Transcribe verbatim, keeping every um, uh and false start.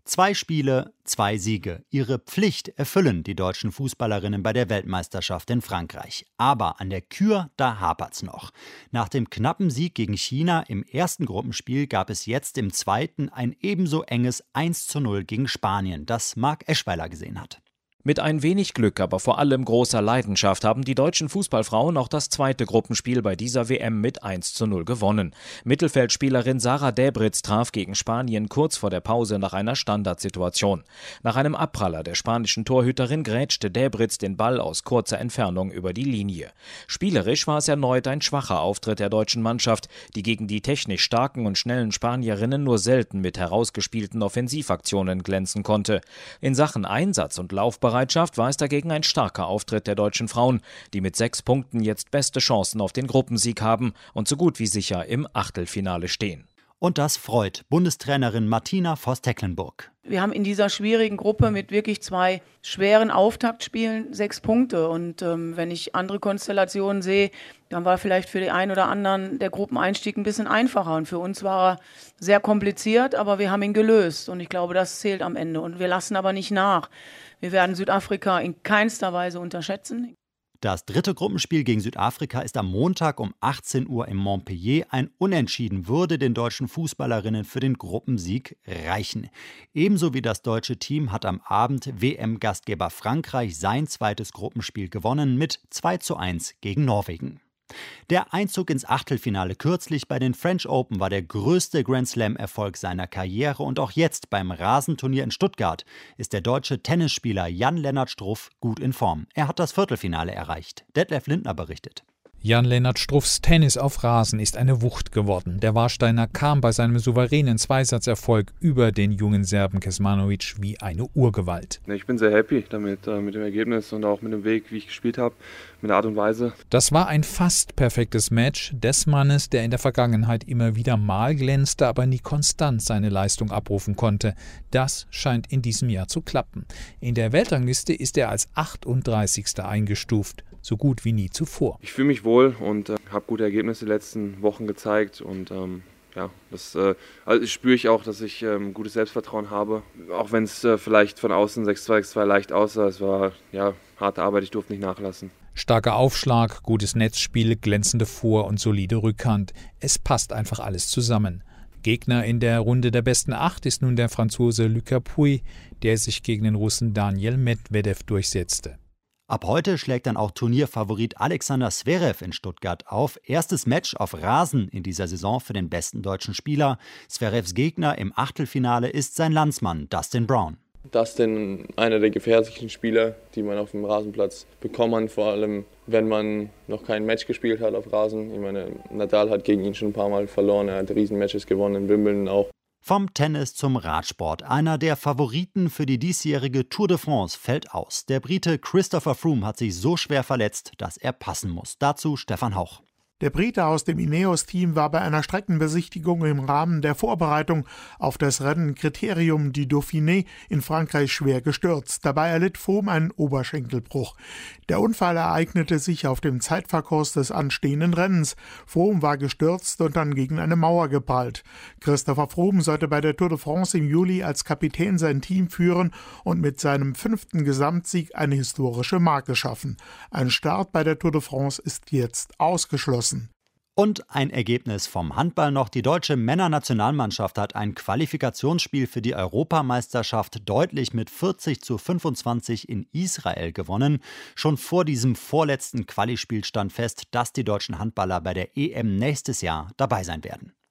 Zwei Spiele, zwei Siege. Ihre Pflicht erfüllen die deutschen Fußballerinnen bei der Weltmeisterschaft in Frankreich. Aber an der Kür, da hapert's noch. Nach dem knappen Sieg gegen China im ersten Gruppenspiel gab es jetzt im zweiten ein ebenso enges eins zu null gegen Spanien, das Marc Eschweiler gesehen hat. Mit ein wenig Glück, aber vor allem großer Leidenschaft haben die deutschen Fußballfrauen auch das zweite Gruppenspiel bei dieser W M mit eins zu null gewonnen. Mittelfeldspielerin Sarah Däbritz traf gegen Spanien kurz vor der Pause nach einer Standardsituation. Nach einem Abpraller der spanischen Torhüterin grätschte Däbritz den Ball aus kurzer Entfernung über die Linie. Spielerisch war es erneut ein schwacher Auftritt der deutschen Mannschaft, die gegen die technisch starken und schnellen Spanierinnen nur selten mit herausgespielten Offensivaktionen glänzen konnte. In Sachen Einsatz und Laufbereitschaft Bereitschaft war es dagegen ein starker Auftritt der deutschen Frauen, die mit sechs Punkten jetzt beste Chancen auf den Gruppensieg haben und so gut wie sicher im Achtelfinale stehen. Und das freut Bundestrainerin Martina Voss-Tecklenburg. Wir haben in dieser schwierigen Gruppe mit wirklich zwei schweren Auftaktspielen sechs Punkte. Und ähm, wenn ich andere Konstellationen sehe, dann war vielleicht für die einen oder anderen der Gruppeneinstieg ein bisschen einfacher. Und für uns war er sehr kompliziert, aber wir haben ihn gelöst. Und ich glaube, das zählt am Ende. Und wir lassen aber nicht nach. Wir werden Südafrika in keinster Weise unterschätzen. Das dritte Gruppenspiel gegen Südafrika ist am Montag um achtzehn Uhr in Montpellier. Ein Unentschieden würde den deutschen Fußballerinnen für den Gruppensieg reichen. Ebenso wie das deutsche Team hat am Abend W M-Gastgeber Frankreich sein zweites Gruppenspiel gewonnen mit zwei zu eins gegen Norwegen. Der Einzug ins Achtelfinale kürzlich bei den French Open war der größte Grand-Slam-Erfolg seiner Karriere und auch jetzt beim Rasenturnier in Stuttgart ist der deutsche Tennisspieler Jan-Lennart Struff gut in Form. Er hat das Viertelfinale erreicht. Detlef Lindner berichtet. Jan-Lennart Struffs Tennis auf Rasen ist eine Wucht geworden. Der Warsteiner kam bei seinem souveränen Zweisatzerfolg über den jungen Serben Kecmanovic wie eine Urgewalt. Ich bin sehr happy damit, mit dem Ergebnis und auch mit dem Weg, wie ich gespielt habe, mit der Art und Weise. Das war ein fast perfektes Match des Mannes, der in der Vergangenheit immer wieder mal glänzte, aber nie konstant seine Leistung abrufen konnte. Das scheint in diesem Jahr zu klappen. In der Weltrangliste ist er als achtunddreißigster eingestuft. So gut wie nie zuvor. Ich fühle mich wohl und äh, habe gute Ergebnisse die letzten Wochen gezeigt und ähm, ja, das äh, also spüre ich auch, dass ich ähm, gutes Selbstvertrauen habe. Auch wenn es äh, vielleicht von außen sechs zwei sechs zwei leicht aussah, es war ja harte Arbeit, ich durfte nicht nachlassen. Starker Aufschlag, gutes Netzspiel, glänzende Vor- und solide Rückhand. Es passt einfach alles zusammen. Gegner in der Runde der besten Acht ist nun der Franzose Lucas Pouille, der sich gegen den Russen Daniil Medvedev durchsetzte. Ab heute schlägt dann auch Turnierfavorit Alexander Zverev in Stuttgart auf. Erstes Match auf Rasen in dieser Saison für den besten deutschen Spieler. Zverevs Gegner im Achtelfinale ist sein Landsmann Dustin Brown. Dustin, einer der gefährlichsten Spieler, die man auf dem Rasenplatz bekommen kann, vor allem wenn man noch kein Match gespielt hat auf Rasen. Ich meine, Nadal hat gegen ihn schon ein paar Mal verloren, er hat Riesenmatches gewonnen, in Wimbledon auch. Vom Tennis zum Radsport. Einer der Favoriten für die diesjährige Tour de France fällt aus. Der Brite Christopher Froome hat sich so schwer verletzt, dass er passen muss. Dazu Stefan Hauch. Der Brite aus dem Ineos-Team war bei einer Streckenbesichtigung im Rahmen der Vorbereitung auf das Rennen Critérium du Dauphiné in Frankreich schwer gestürzt. Dabei erlitt Froome einen Oberschenkelbruch. Der Unfall ereignete sich auf dem Zeitverkurs des anstehenden Rennens. Froome war gestürzt und dann gegen eine Mauer geprallt. Christopher Froome sollte bei der Tour de France im Juli als Kapitän sein Team führen und mit seinem fünften Gesamtsieg eine historische Marke schaffen. Ein Start bei der Tour de France ist jetzt ausgeschlossen. Und ein Ergebnis vom Handball noch. Die deutsche Männernationalmannschaft hat ein Qualifikationsspiel für die Europameisterschaft deutlich mit vierzig zu fünfundzwanzig in Israel gewonnen. Schon vor diesem vorletzten Quali-Spiel stand fest, dass die deutschen Handballer bei der E M nächstes Jahr dabei sein werden.